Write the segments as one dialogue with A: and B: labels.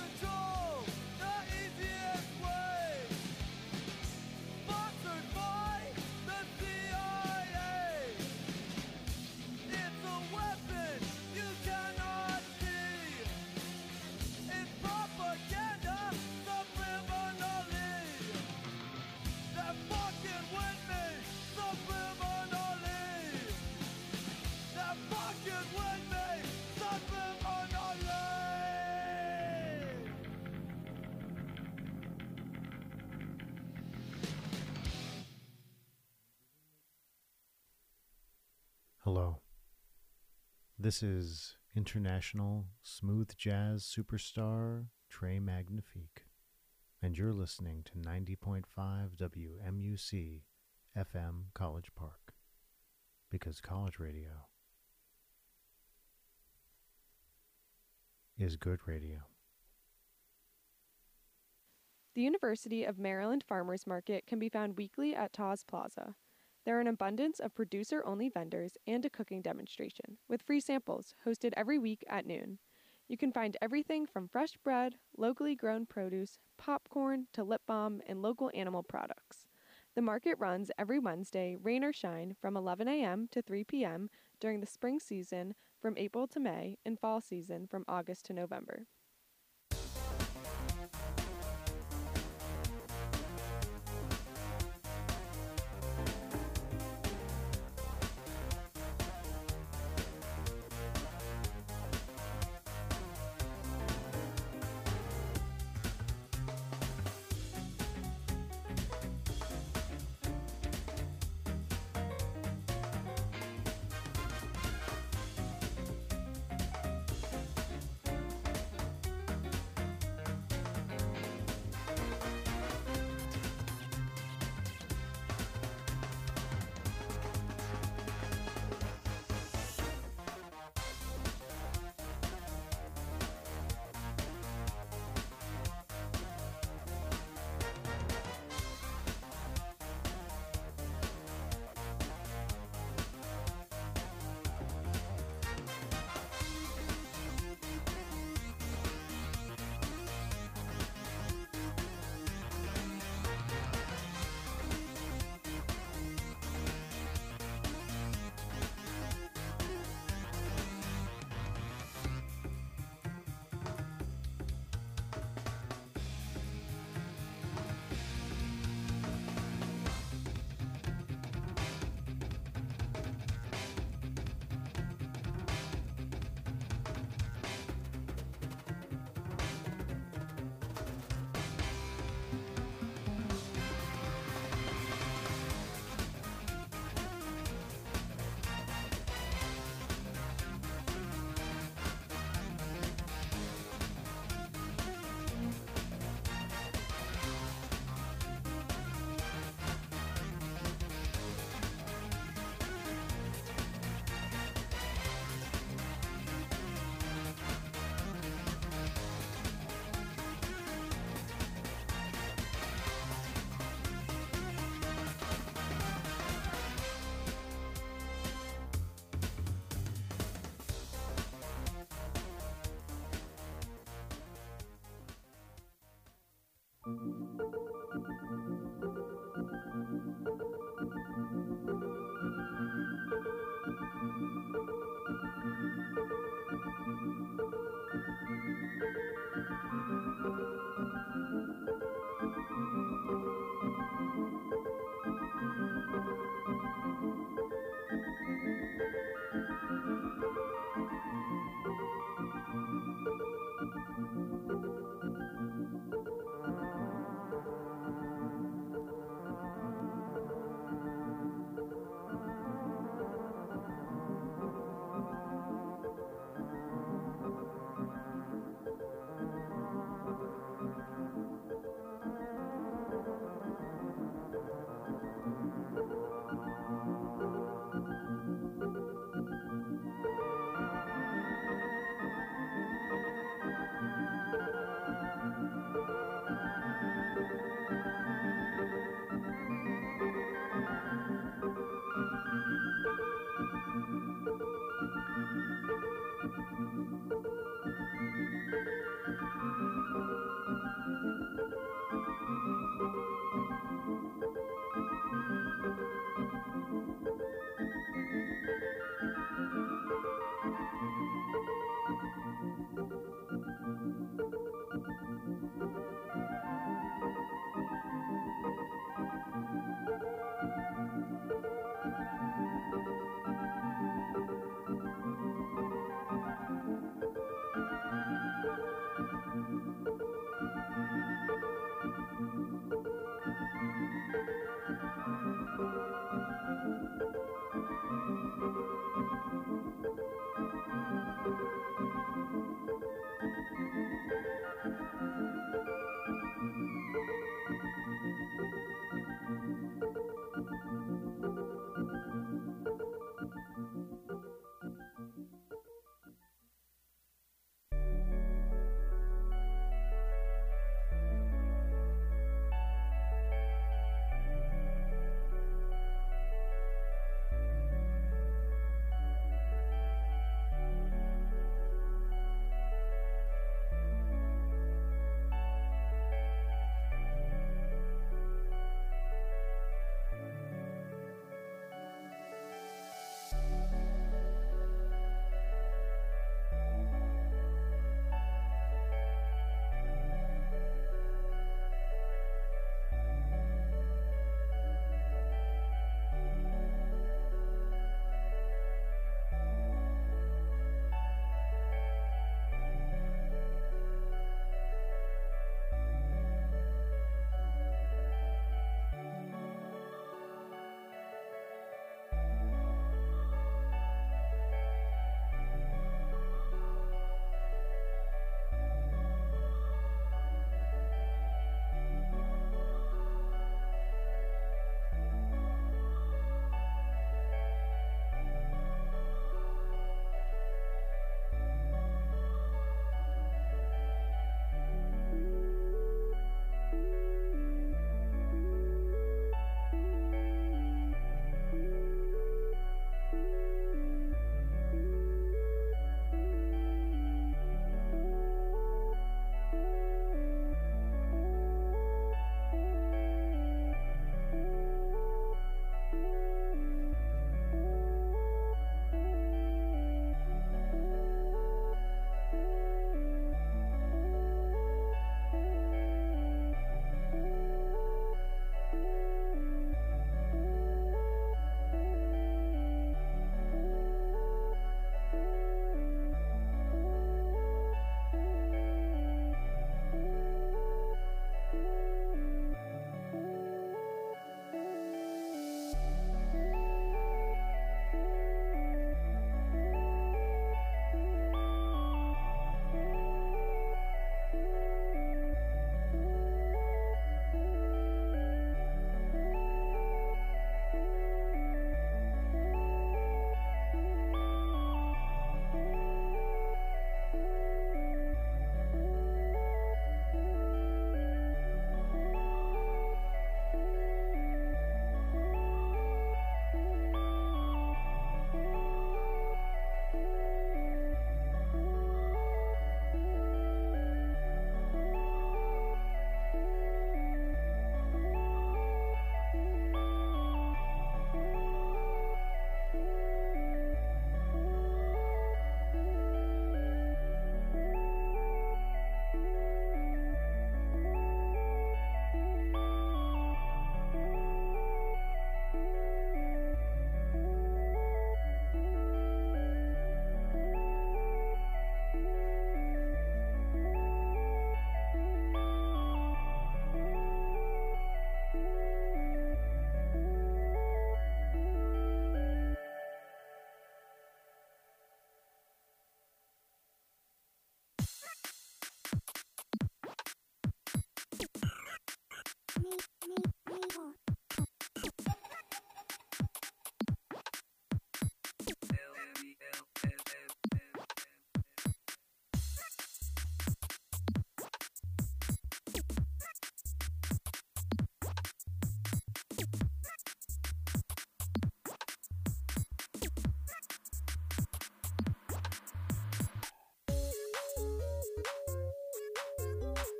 A: control the easiest way. Sponsored by the CIA. It's a weapon you cannot see. It's propaganda subliminally. They're fucking with me subliminally. They're fucking with me subliminally.
B: Hello. This is international smooth jazz superstar Trey Magnifique, and you're listening to 90.5 WMUC FM College Park, because college radio is good radio.
C: The University of Maryland Farmers Market can be found weekly at Taz Plaza. There are an abundance of producer-only vendors and a cooking demonstration, with free samples hosted every week at noon. You can find everything from fresh bread, locally grown produce, popcorn, to lip balm, and local animal products. The market runs every Wednesday, rain or shine, from 11 a.m. to 3 p.m. during the spring season from April to May and fall season from August to November.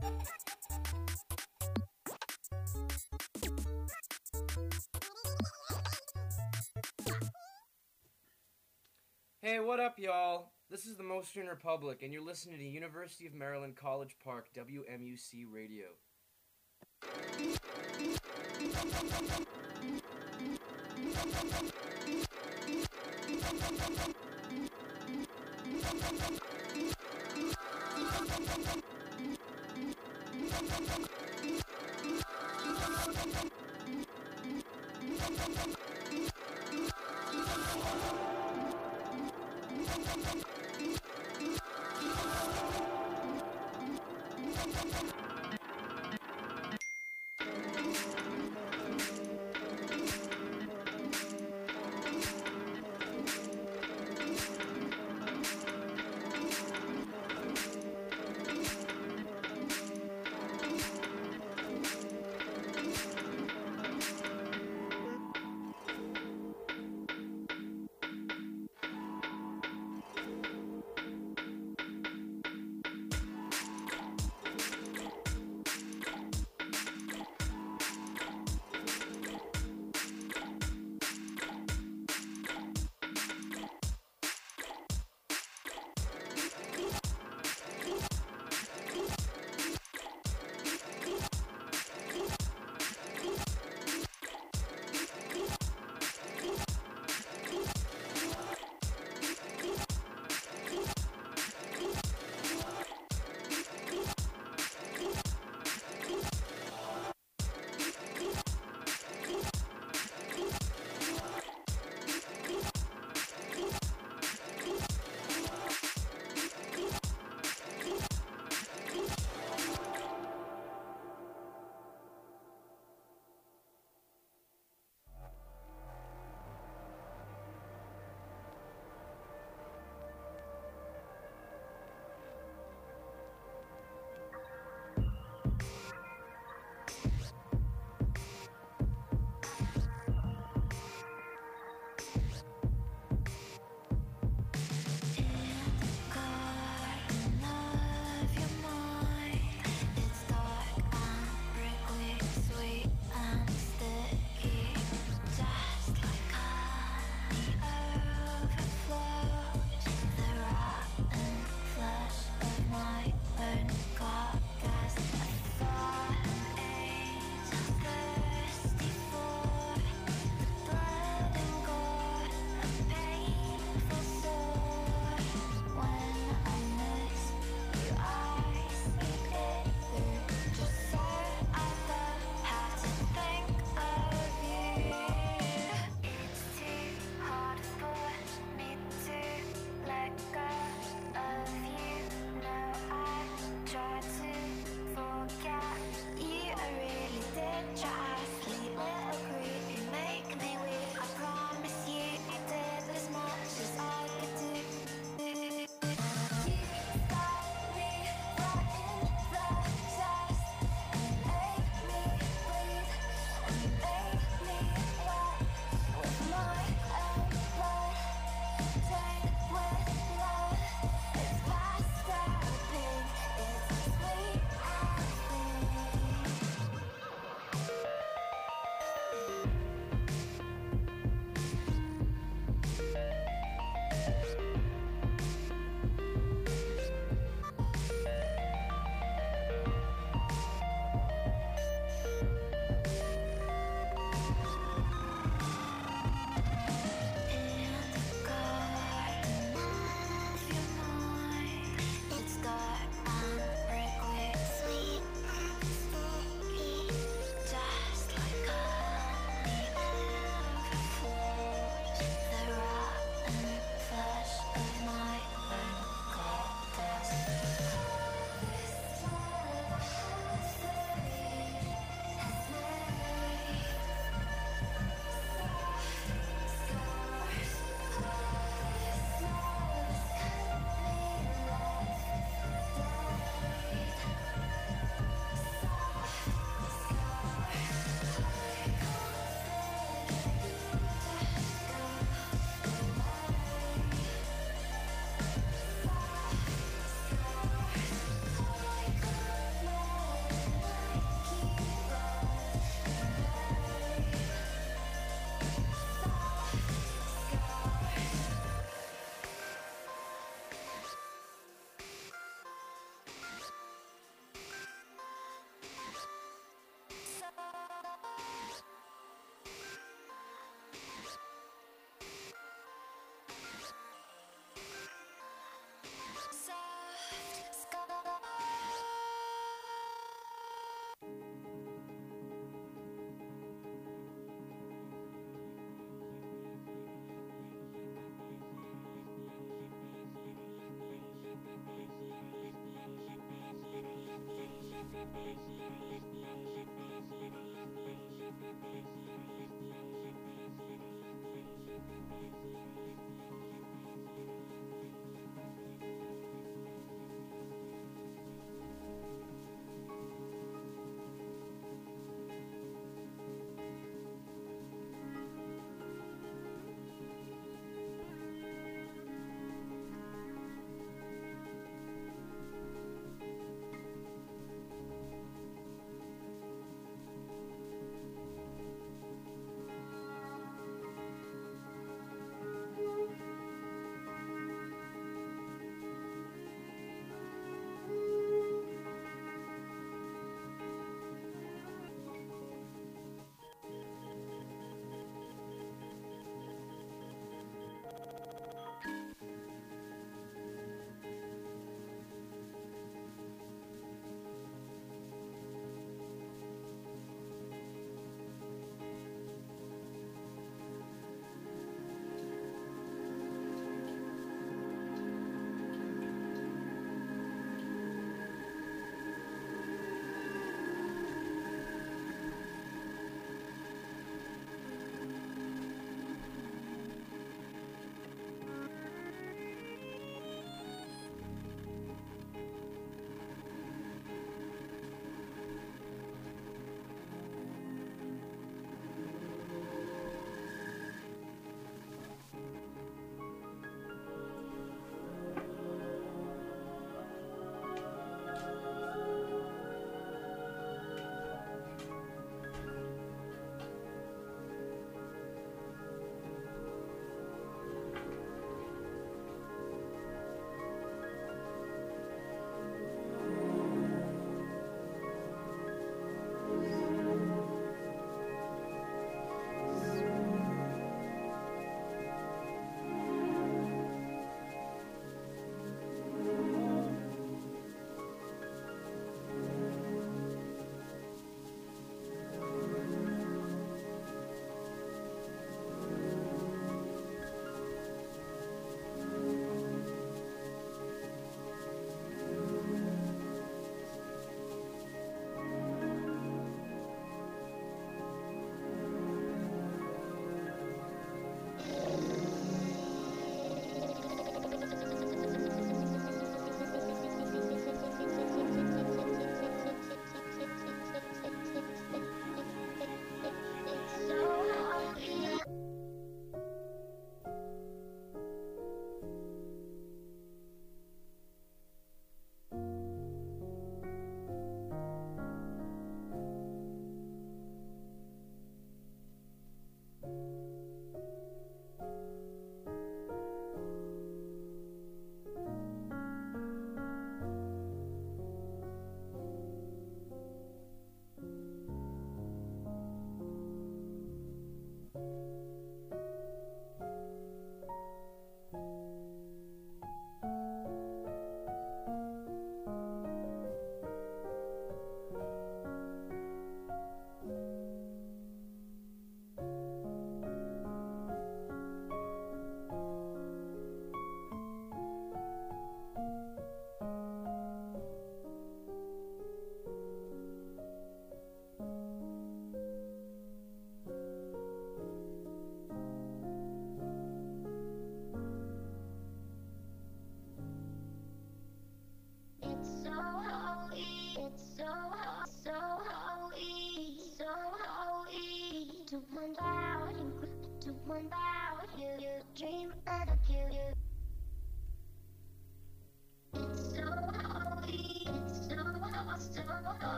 D: Hey, what up, y'all? This is the Mostyn Republic, and you're listening to University of Maryland College Park, WMUC Radio.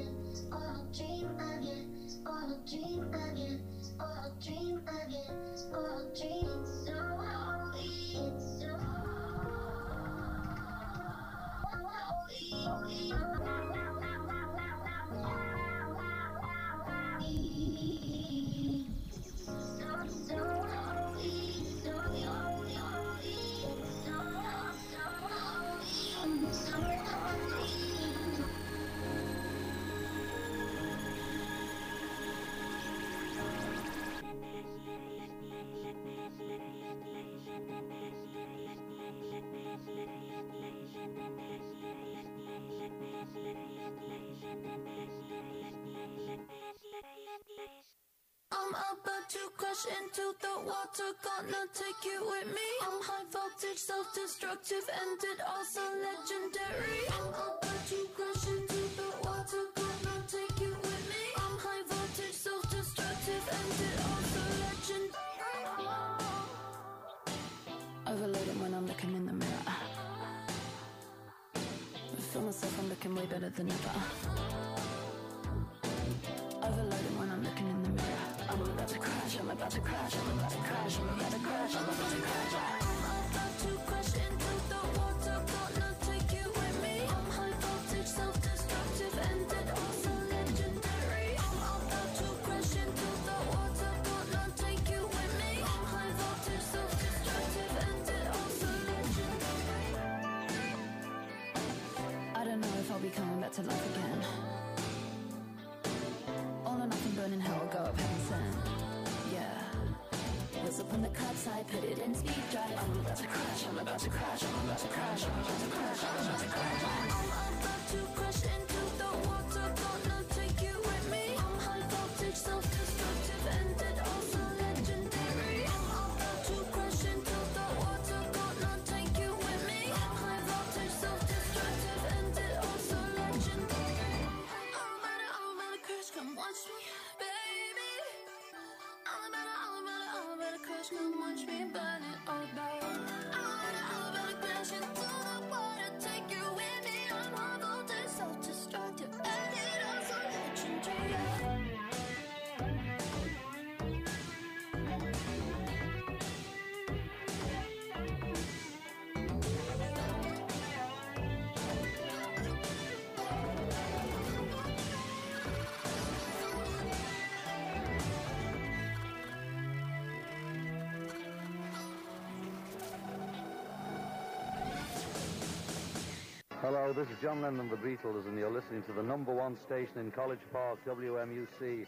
E: I'm about to crash into the water, gonna take you with me. I'm high voltage, self-destructive, and it also legendary. I'm about to crash into the water, gonna take you with me. I'm high voltage, self-destructive, and it also legendary. Overloading when I'm looking in the mirror. I feel myself, I'm looking way better than ever. Overloading when I'm looking in the mirror. I'm about to crash, I'm about to crash, I'm about to crash, I'm about to crash, I'm about to crash. I'm about to crash into the water, gonna take you with me. I'm high voltage, self-destructive, and it also legendary. I'm about to crash into the water, gonna take you with me. I'm high voltage, self-destructive, and it also legendary. I don't know if I'll be coming back to life again. All or nothing, burning hell, go up heaven sent. Yeah. Was up on the cloud side, put it in speed drive. I'm about to crash, I'm about to crash, I'm about to crash, I'm about to crash, I'm about to crash. I'm about to crash into the water, gonna take you with me. I'm high voltage, self-destructive, and it also legendary. I'm about to crash into the water, gonna take you with me. I'm high voltage, self-destructive, and it also legendary. I'm about to crash, come watch me, baby. I'm about to crash, come watch me burn it all down. I'm about to crash into the water, take you with me. I'm high voltage, self-destructive, and it also legendary.
F: Hello, this is John Lennon, the Beatles, and you're listening to the #1 station in College Park, WMUC.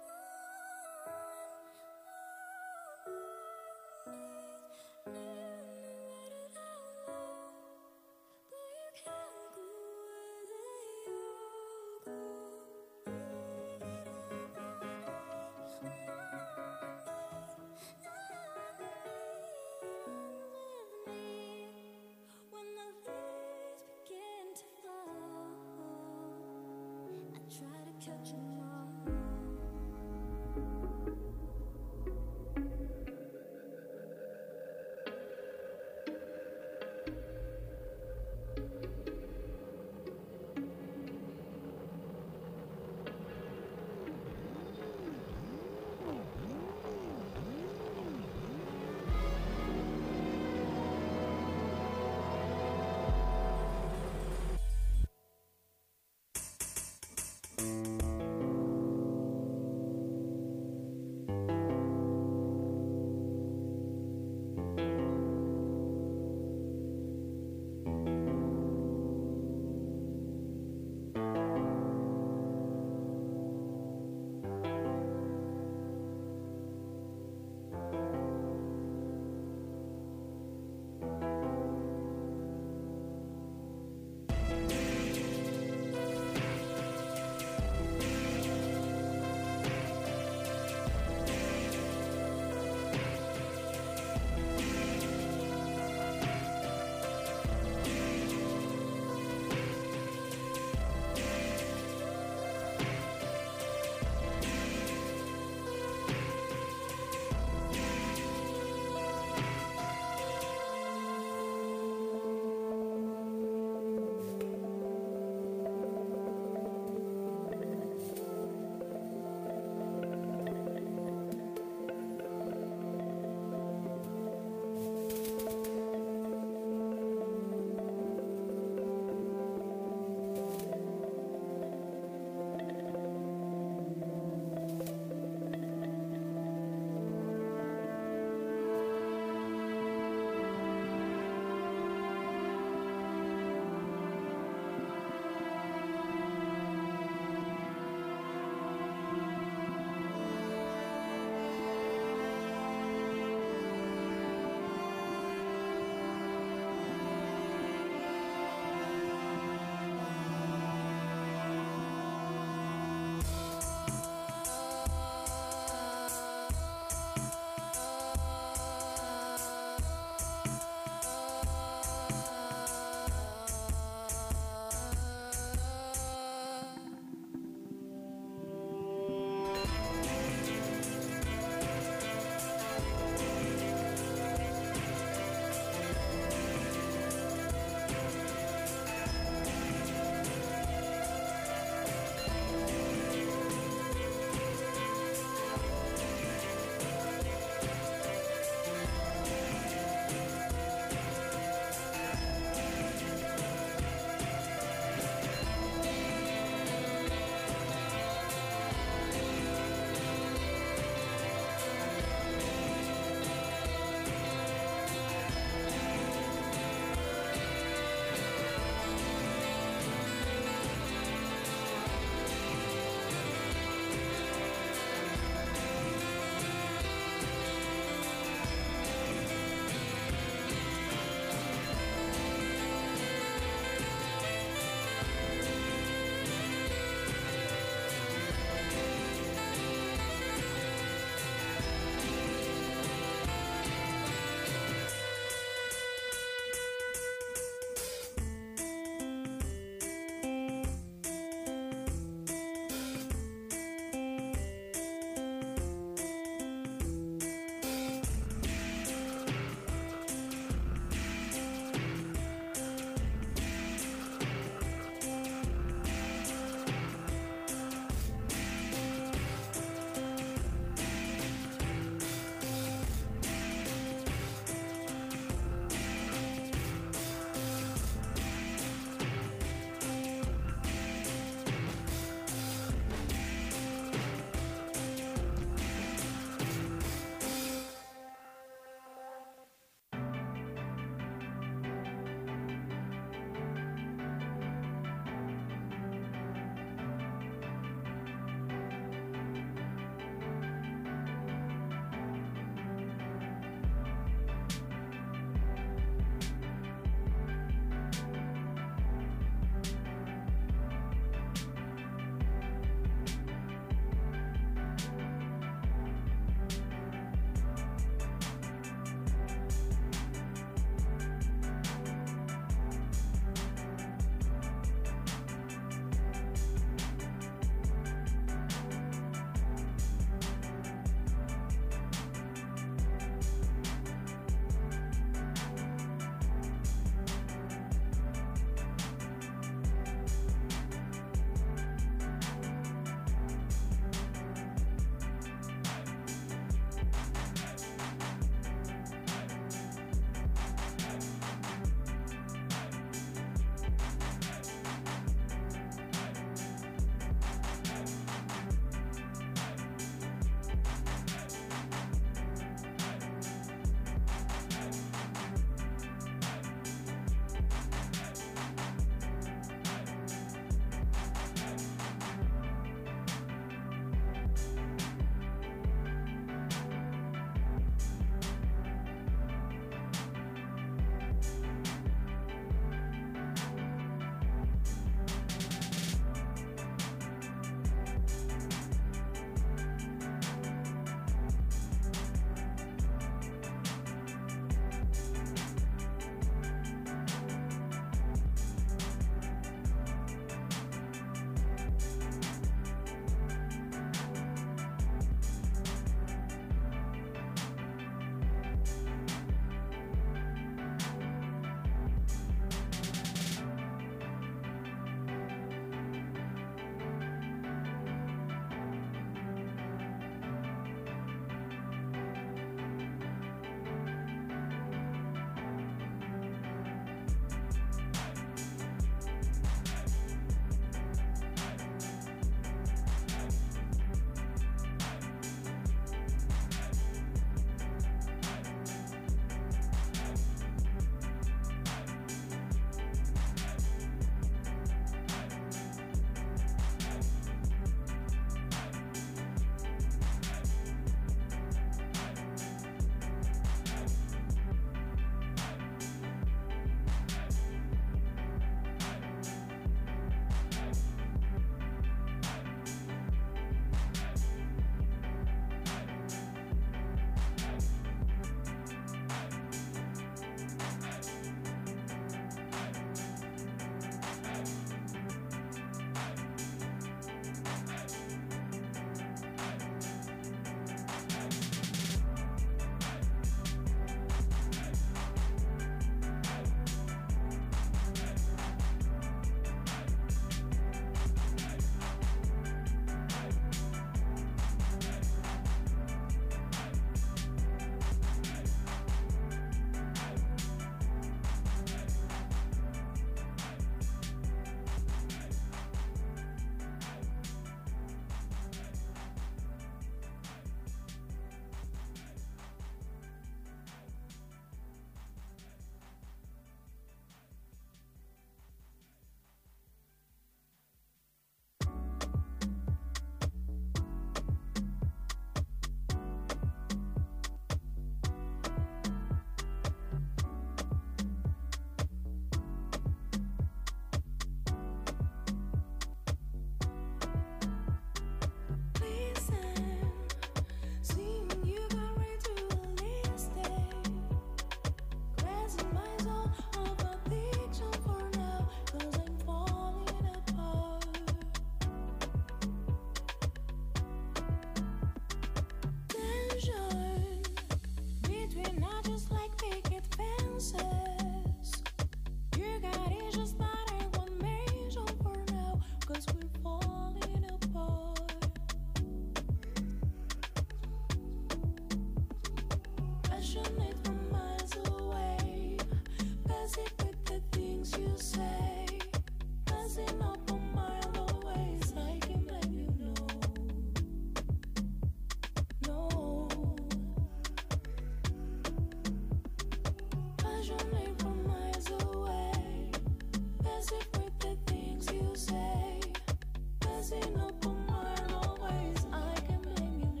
E: passionate from miles away. Passive with the things you say. Passing up a mile always. I can blame you,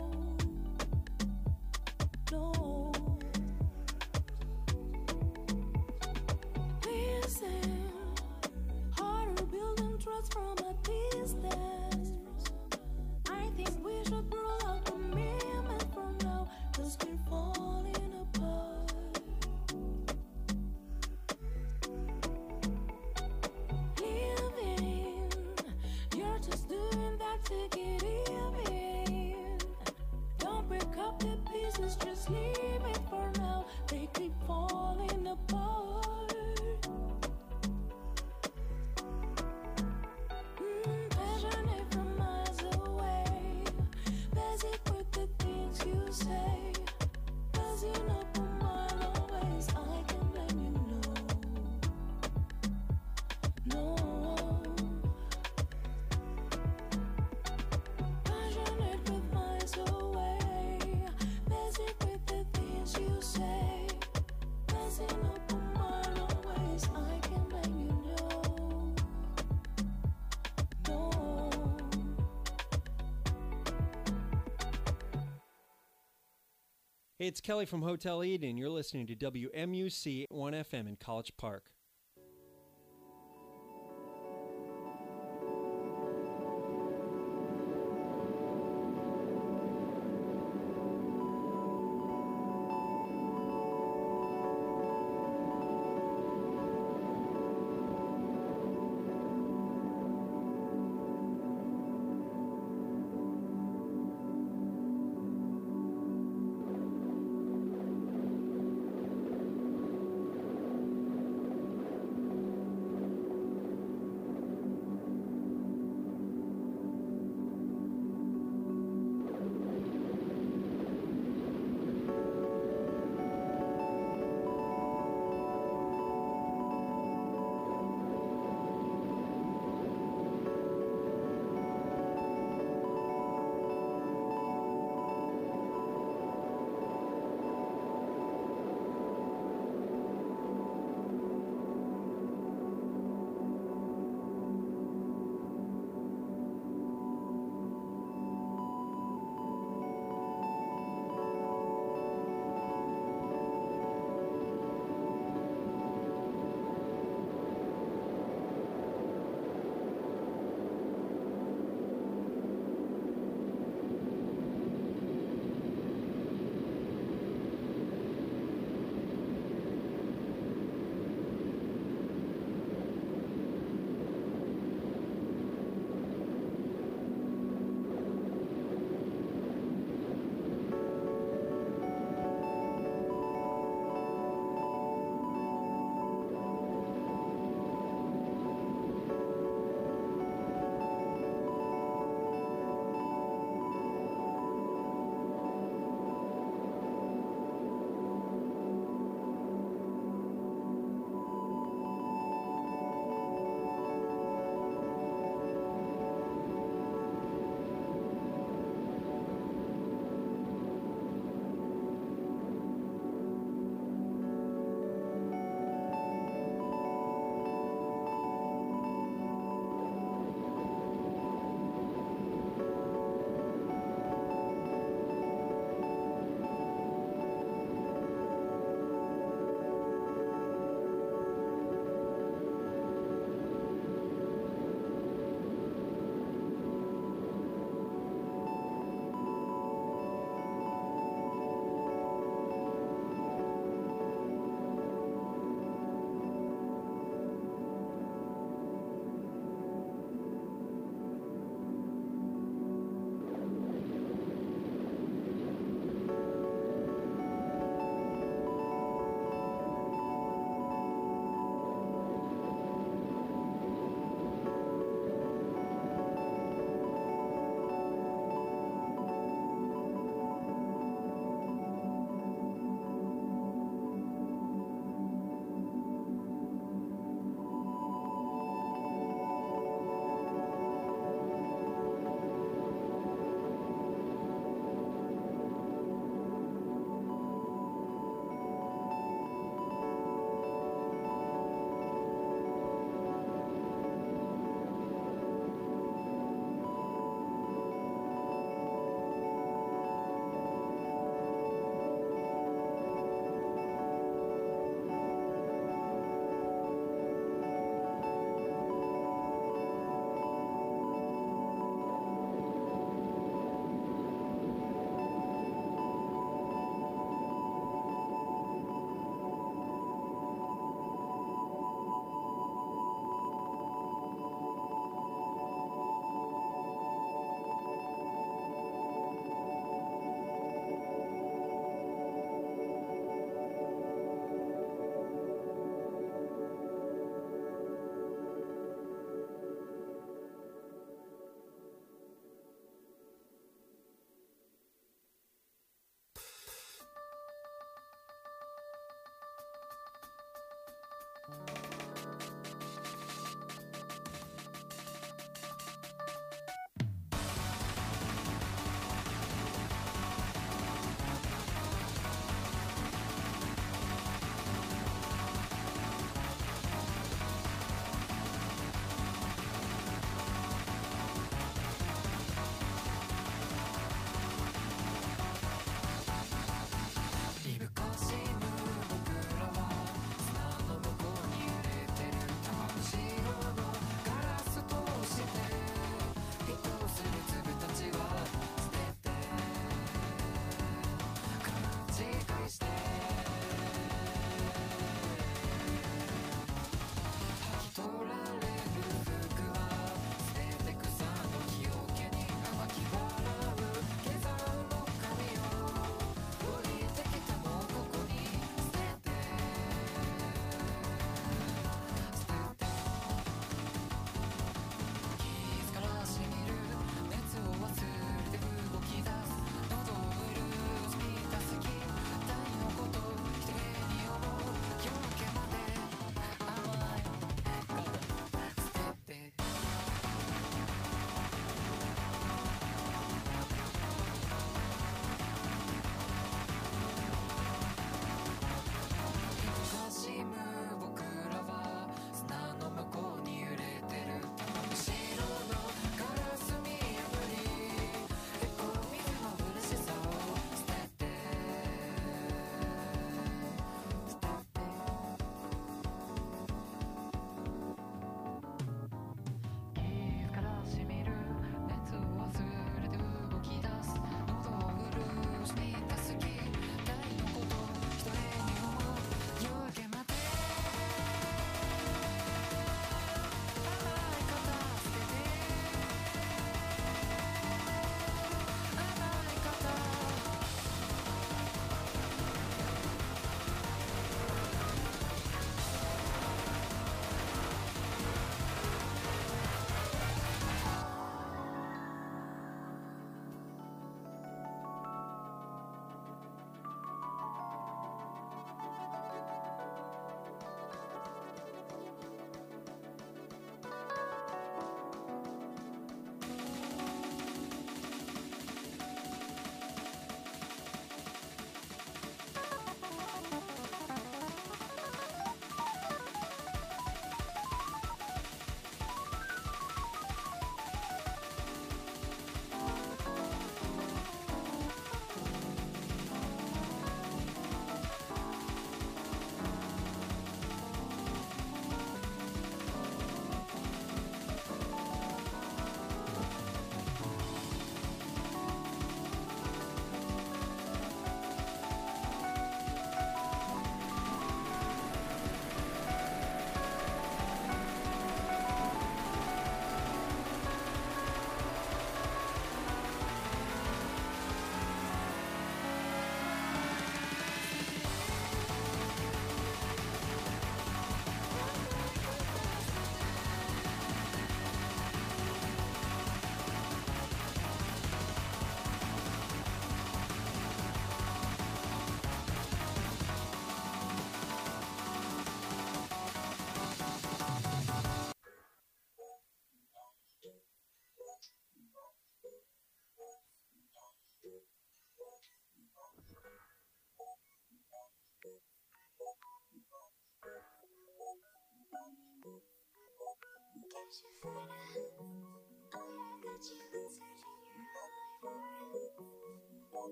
E: no. Listen, harder building trust from a distance. I think we should roll out a minute from now, 'cause we're falling apart. Living, you're just doing that to get even. Don't break up the pieces, just leave it for now. They keep falling apart. Passionate from miles away. Basic with the things you say. Passing up a mile always. I can blame you, no. Passionate with miles away. Basic with the things you say. Passing up a mile always. I can blame you, no.
G: Hey, it's Kelly from Hotel Eden. You're listening to WMUC 1FM in College Park.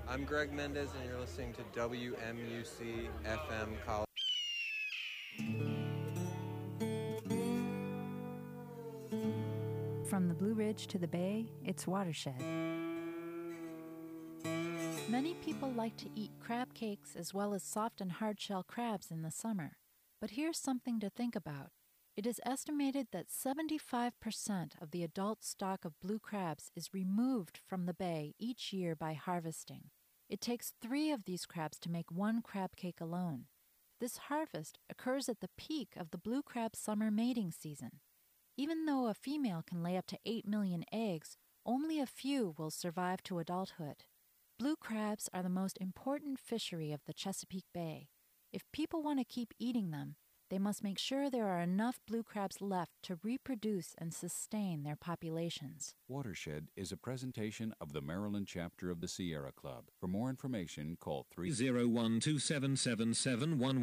H: I'm Greg Mendez, and you're listening to WMUC FM College.
I: From the Blue Ridge to the Bay, it's Watershed. Many people like to eat crab cakes as well as soft and hard-shell crabs in the summer. But here's something to think about. It is estimated that 75% of the adult stock of blue crabs is removed from the bay each year by harvesting. It takes 3 of these crabs to make 1 crab cake alone. This harvest occurs at the peak of the blue crab summer mating season. Even though a female can lay up to 8 million eggs, only a few will survive to adulthood. Blue crabs are the most important fishery of the Chesapeake Bay. If people want to keep eating them, they must make sure there are enough blue crabs left to reproduce and sustain their populations.
J: Watershed is a presentation of the Maryland chapter of the Sierra Club. For more information, call 301-277-7711.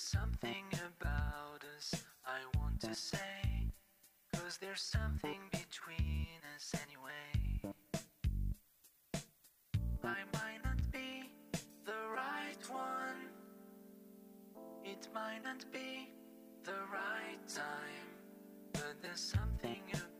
K: There's something about us I want to say, 'cause there's something between us anyway. I might not be the right one, it might not be the right time, but there's something about